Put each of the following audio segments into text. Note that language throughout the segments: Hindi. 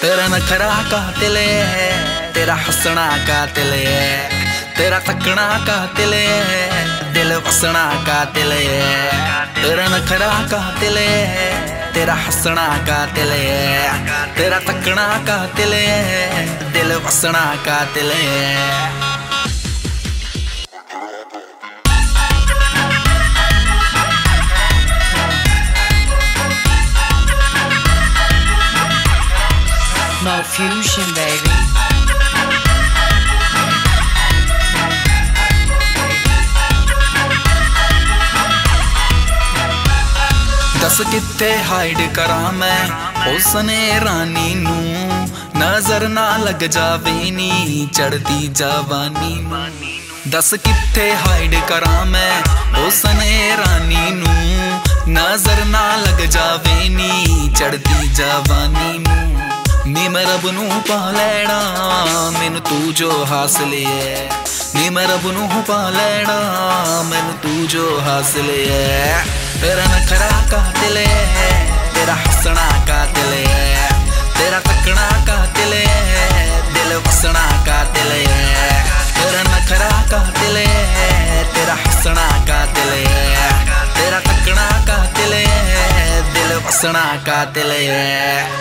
तेरा नखरा कातिल है, तेरा हंसना कातिल है, तेरा तकना कातिल है, दिल बसना कातिल है। तेरा नखरा कातिल है, तेरा हंसना कातिल है, तेरा तकना कातिल है, दिल बसना कातिल है। Mo Fusion, baby. दस कित्थे हाइड करा मैं उसने रानी नू, नजर ना लग जावे नी चढ़ती जवानी। दस कित्थे हाइड करा मैं उसने रानी नू, नजर ना लग जावे नी चढ़ती जवानी। नी मैं रब नू पा लैना मैनू तू जो हासिल है, नी मैं रब नू पा लैना मैनू तू जो हासिल है। तेरा नखरा कातिल है, तेरा हंसना कातिल है, तेरा तकना कातिल है, दिल बसना कातिल है। तेरा नखरा कातिल है, तेरा हंसना कातिल है, तेरा तकना कातिल है, दिल बसना कातिल है।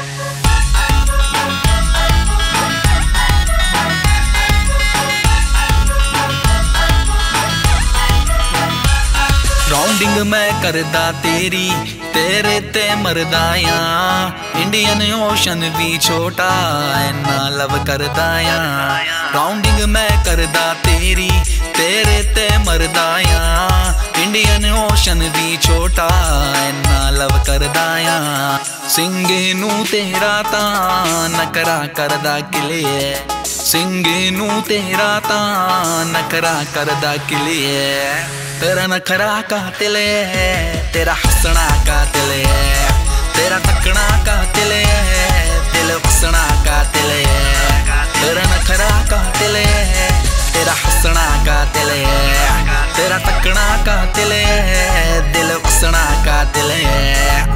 राउंडिंग मैं करदा तेरी तेरे ते मरदाया, इंडियन ओशन भी छोटा इन्ना लव करदाया। राउंडिंग मैं करदा तेरी तेरे ते मरदाया, इंडियन ओशन भी छोटा इन्ना लव करदाया। सिंगे नू तेरा ता नकरा करदा किले, सिंगे नू तेरा ता नकरा करदा किले। तेरा नखरा कातिल है, तेरा हंसना कातिल है, तेरा तकना कातिल है, दिल बसना कातिल है। तेरा नखरा कातिल है, तेरा हंसना कातिल है, तेरा तकना कातिल है, दिल बसना कातिल है।